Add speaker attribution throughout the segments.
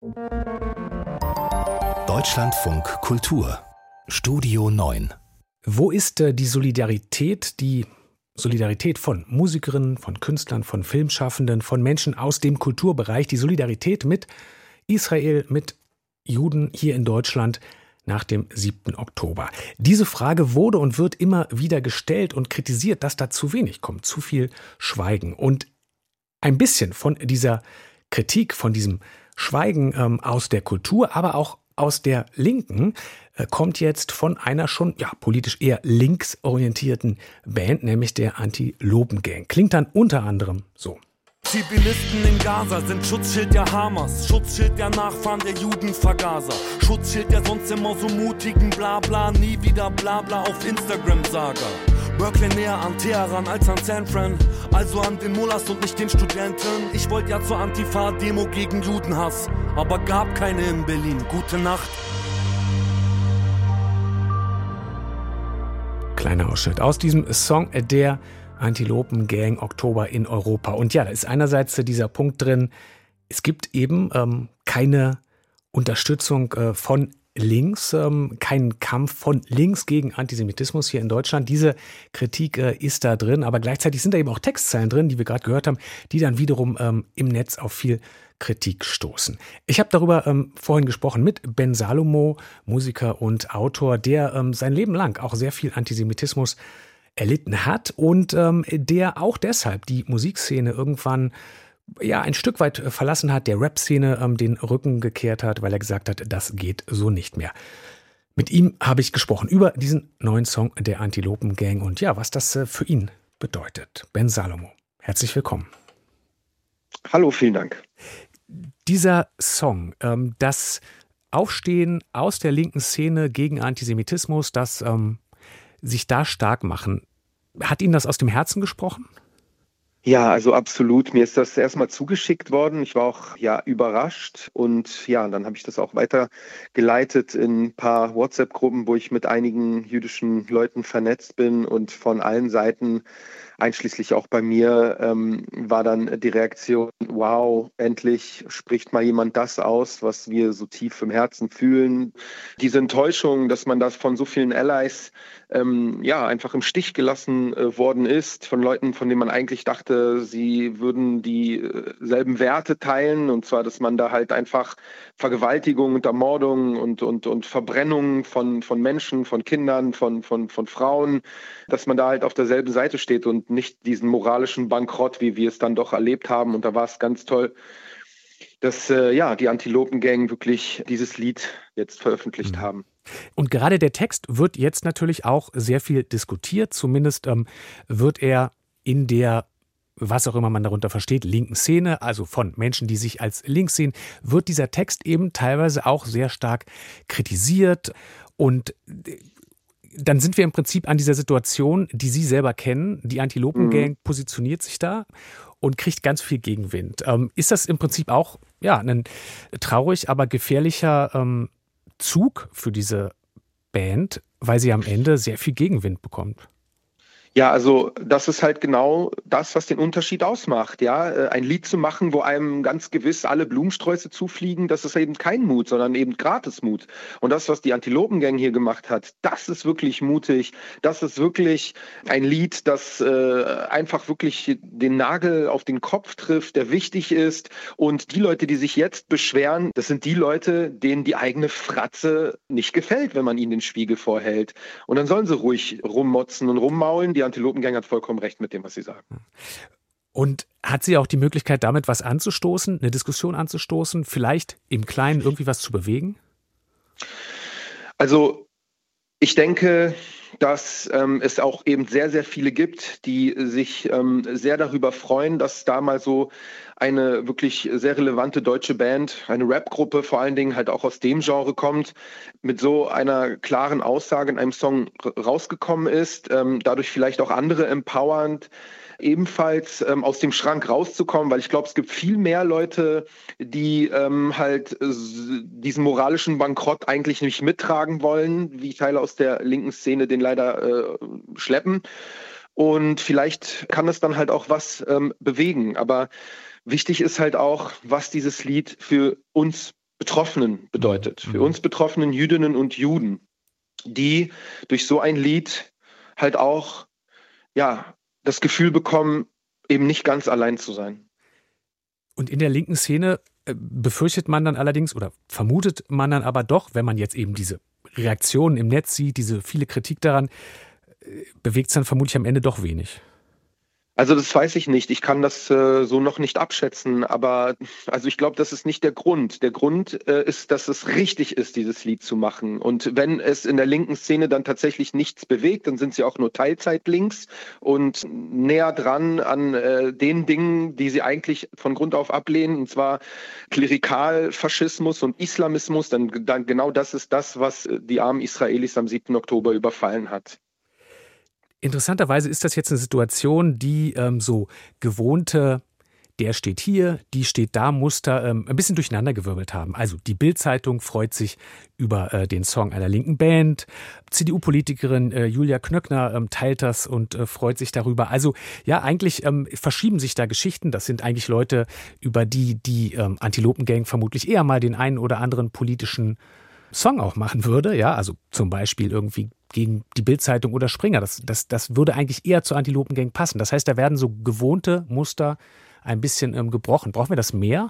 Speaker 1: Deutschlandfunk Kultur Studio 9.
Speaker 2: Wo ist die Solidarität von Musikerinnen, von Künstlern, von Filmschaffenden, von Menschen aus dem Kulturbereich, die Solidarität mit Israel, mit Juden hier in Deutschland nach dem 7. Oktober? Diese Frage wurde und wird immer wieder gestellt und kritisiert, dass da zu wenig kommt, zu viel Schweigen. Und ein bisschen von dieser Kritik, von diesem Schweigen aus der Kultur, aber auch aus der Linken, kommt jetzt von einer schon politisch eher linksorientierten Band, nämlich der Antilopen-Gang. Klingt dann unter anderem so.
Speaker 3: Zivilisten in Gaza sind Schutzschild der Hamas, Schutzschild der Nachfahren der Judenvergaser, Schutzschild der sonst immer so mutigen Blabla, nie wieder Blabla auf Instagram-Saga. Berkeley näher an Teheran als an San Fran, also an den Mullahs und nicht den Studenten. Ich wollte ja zur Antifa-Demo gegen Judenhass, aber gab keine in Berlin. Gute Nacht.
Speaker 2: Kleiner Ausschnitt aus diesem Song der Antilopen-Gang Oktober in Europa. Und ja, da ist einerseits dieser Punkt drin, es gibt eben keine Unterstützung von links, keinen Kampf von links gegen Antisemitismus hier in Deutschland. Diese Kritik ist da drin, aber gleichzeitig sind da eben auch Textzeilen drin, die wir gerade gehört haben, die dann wiederum im Netz auf viel Kritik stoßen. Ich habe darüber vorhin gesprochen mit Ben Salomo, Musiker und Autor, der sein Leben lang auch sehr viel Antisemitismus erlitten hat und der auch deshalb die Musikszene irgendwann ein Stück weit verlassen hat, der Rap-Szene den Rücken gekehrt hat, weil er gesagt hat, das geht so nicht mehr. Mit ihm habe ich gesprochen über diesen neuen Song der Antilopen-Gang und was das für ihn bedeutet. Ben Salomo, herzlich willkommen.
Speaker 4: Hallo, vielen Dank.
Speaker 2: Dieser Song, das Aufstehen aus der linken Szene gegen Antisemitismus, das sich da stark machen, hat Ihnen das aus dem Herzen gesprochen?
Speaker 4: Ja, also absolut. Mir ist das erstmal zugeschickt worden. Ich war auch überrascht und dann habe ich das auch weitergeleitet in ein paar WhatsApp-Gruppen, wo ich mit einigen jüdischen Leuten vernetzt bin und von allen Seiten, einschließlich auch bei mir, war dann die Reaktion, wow, endlich spricht mal jemand das aus, was wir so tief im Herzen fühlen. Diese Enttäuschung, dass man das von so vielen Allies einfach im Stich gelassen worden ist, von Leuten, von denen man eigentlich dachte, sie würden dieselben Werte teilen, und zwar, dass man da halt einfach Vergewaltigung und Ermordung und Verbrennung von Menschen, von Kindern, von Frauen, dass man da halt auf derselben Seite steht und nicht diesen moralischen Bankrott, wie wir es dann doch erlebt haben. Und da war es ganz toll, dass die Antilopen-Gang wirklich dieses Lied jetzt veröffentlicht haben.
Speaker 2: Und gerade der Text wird jetzt natürlich auch sehr viel diskutiert. Zumindest wird er in der, was auch immer man darunter versteht, linken Szene, also von Menschen, die sich als links sehen, wird dieser Text eben teilweise auch sehr stark kritisiert. Und dann sind wir im Prinzip an dieser Situation, die Sie selber kennen. Die Antilopen-Gang positioniert sich da und kriegt ganz viel Gegenwind. Ist das im Prinzip auch ein traurig, aber gefährlicher Zug für diese Band, weil sie am Ende sehr viel Gegenwind bekommt?
Speaker 4: Ja, also das ist halt genau das, was den Unterschied ausmacht. Ja, ein Lied zu machen, wo einem ganz gewiss alle Blumensträuße zufliegen, das ist eben kein Mut, sondern eben Gratismut. Und das, was die Antilopen-Gang hier gemacht hat, das ist wirklich mutig. Das ist wirklich ein Lied, das einfach wirklich den Nagel auf den Kopf trifft, der wichtig ist. Und die Leute, die sich jetzt beschweren, das sind die Leute, denen die eigene Fratze nicht gefällt, wenn man ihnen den Spiegel vorhält. Und dann sollen sie ruhig rummotzen und rummaulen. Die Antilopen-Gang hat vollkommen recht mit dem, was sie sagen.
Speaker 2: Und hat sie auch die Möglichkeit, damit was anzustoßen, eine Diskussion anzustoßen, vielleicht im Kleinen irgendwie was zu bewegen?
Speaker 4: Also ich denke, dass es auch eben sehr, sehr viele gibt, die sich sehr darüber freuen, dass da mal so eine wirklich sehr relevante deutsche Band, eine Rap-Gruppe vor allen Dingen halt auch aus dem Genre kommt, mit so einer klaren Aussage in einem Song rausgekommen ist, dadurch vielleicht auch andere empowernd, ebenfalls aus dem Schrank rauszukommen, weil ich glaube, es gibt viel mehr Leute, die diesen moralischen Bankrott eigentlich nicht mittragen wollen, wie Teile aus der linken Szene den leider schleppen. Und vielleicht kann es dann halt auch was bewegen. Aber wichtig ist halt auch, was dieses Lied für uns Betroffenen bedeutet. Für uns betroffenen Jüdinnen und Juden, die durch so ein Lied halt auch das Gefühl bekommen, eben nicht ganz allein zu sein.
Speaker 2: Und in der linken Szene befürchtet man dann allerdings oder vermutet man dann aber doch, wenn man jetzt eben diese Reaktionen im Netz sieht, diese viele Kritik daran, bewegt es dann vermutlich am Ende doch wenig.
Speaker 4: Also das weiß ich nicht. Ich kann das so noch nicht abschätzen, aber also ich glaube, das ist nicht der Grund. Der Grund ist, dass es richtig ist, dieses Lied zu machen. Und wenn es in der linken Szene dann tatsächlich nichts bewegt, dann sind sie auch nur Teilzeit-Links und näher dran an den Dingen, die sie eigentlich von Grund auf ablehnen, und zwar Klerikalfaschismus und Islamismus. Dann genau das ist das, was die armen Israelis am 7. Oktober überfallen hat.
Speaker 2: Interessanterweise ist das jetzt eine Situation, die so gewohnte, der steht hier, die steht da, Muster ein bisschen durcheinandergewirbelt haben. Also die Bild-Zeitung freut sich über den Song einer linken Band. CDU-Politikerin Julia Knöckner teilt das und freut sich darüber. Also ja, eigentlich verschieben sich da Geschichten. Das sind eigentlich Leute, über die Antilopen-Gang vermutlich eher mal den einen oder anderen politischen Song auch machen würde. Ja, also zum Beispiel irgendwie gegen die Bild-Zeitung oder Springer. Das würde eigentlich eher zur Antilopen-Gang passen. Das heißt, da werden so gewohnte Muster ein bisschen gebrochen. Brauchen wir das mehr?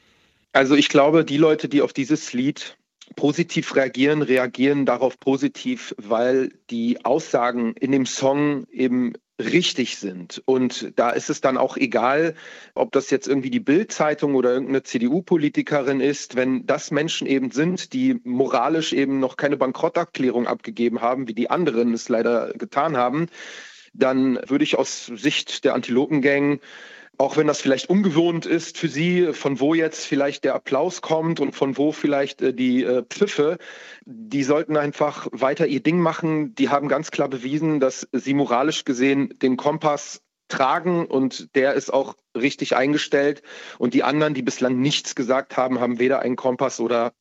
Speaker 4: Also ich glaube, die Leute, die auf dieses Lied positiv reagieren darauf positiv, weil die Aussagen in dem Song eben richtig sind. Und da ist es dann auch egal, ob das jetzt irgendwie die Bild-Zeitung oder irgendeine CDU-Politikerin ist, wenn das Menschen eben sind, die moralisch eben noch keine Bankrotterklärung abgegeben haben, wie die anderen es leider getan haben, dann würde ich aus Sicht der Antilopen-Gang, auch wenn das vielleicht ungewohnt ist für sie, von wo jetzt vielleicht der Applaus kommt und von wo vielleicht die Pfiffe, die sollten einfach weiter ihr Ding machen. Die haben ganz klar bewiesen, dass sie moralisch gesehen den Kompass tragen und der ist auch richtig eingestellt. Und die anderen, die bislang nichts gesagt haben, haben weder einen Kompass oder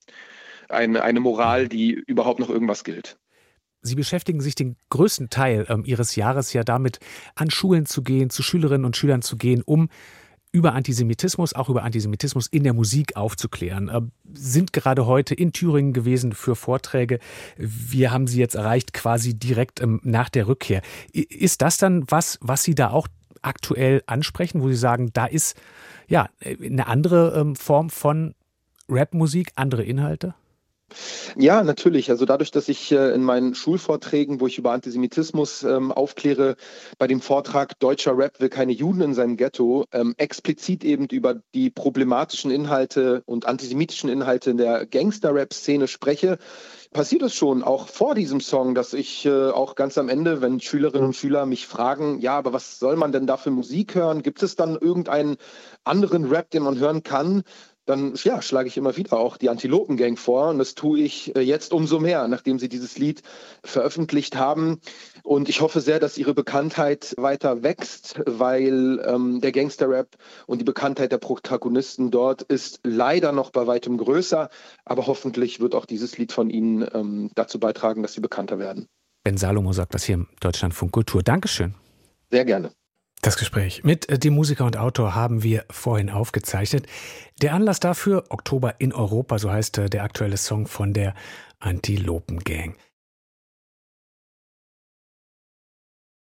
Speaker 4: eine Moral, die überhaupt noch irgendwas gilt.
Speaker 2: Sie beschäftigen sich den größten Teil Ihres Jahres ja damit, an Schulen zu gehen, zu Schülerinnen und Schülern zu gehen, um über Antisemitismus, auch über Antisemitismus in der Musik aufzuklären. Sind gerade heute in Thüringen gewesen für Vorträge. Wir haben Sie jetzt erreicht, quasi direkt nach der Rückkehr. Ist das dann was Sie da auch aktuell ansprechen, wo Sie sagen, da ist ja eine andere Form von Rapmusik, andere Inhalte?
Speaker 4: Ja, natürlich. Also dadurch, dass ich in meinen Schulvorträgen, wo ich über Antisemitismus aufkläre, bei dem Vortrag Deutscher Rap will keine Juden in seinem Ghetto, explizit eben über die problematischen Inhalte und antisemitischen Inhalte in der Gangster-Rap-Szene spreche, passiert es schon, auch vor diesem Song, dass ich auch ganz am Ende, wenn Schülerinnen und Schüler mich fragen, ja, aber was soll man denn da für Musik hören? Gibt es dann irgendeinen anderen Rap, den man hören kann? Dann schlage ich immer wieder auch die Antilopen-Gang vor und das tue ich jetzt umso mehr, nachdem sie dieses Lied veröffentlicht haben. Und ich hoffe sehr, dass ihre Bekanntheit weiter wächst, weil der Gangster-Rap und die Bekanntheit der Protagonisten dort ist leider noch bei weitem größer. Aber hoffentlich wird auch dieses Lied von ihnen dazu beitragen, dass sie bekannter werden.
Speaker 2: Ben Salomo sagt das hier im Deutschlandfunk Kultur. Dankeschön.
Speaker 4: Sehr gerne.
Speaker 2: Das Gespräch mit dem Musiker und Autor haben wir vorhin aufgezeichnet. Der Anlass dafür, Oktober in Europa, so heißt der aktuelle Song von der Antilopen Gang.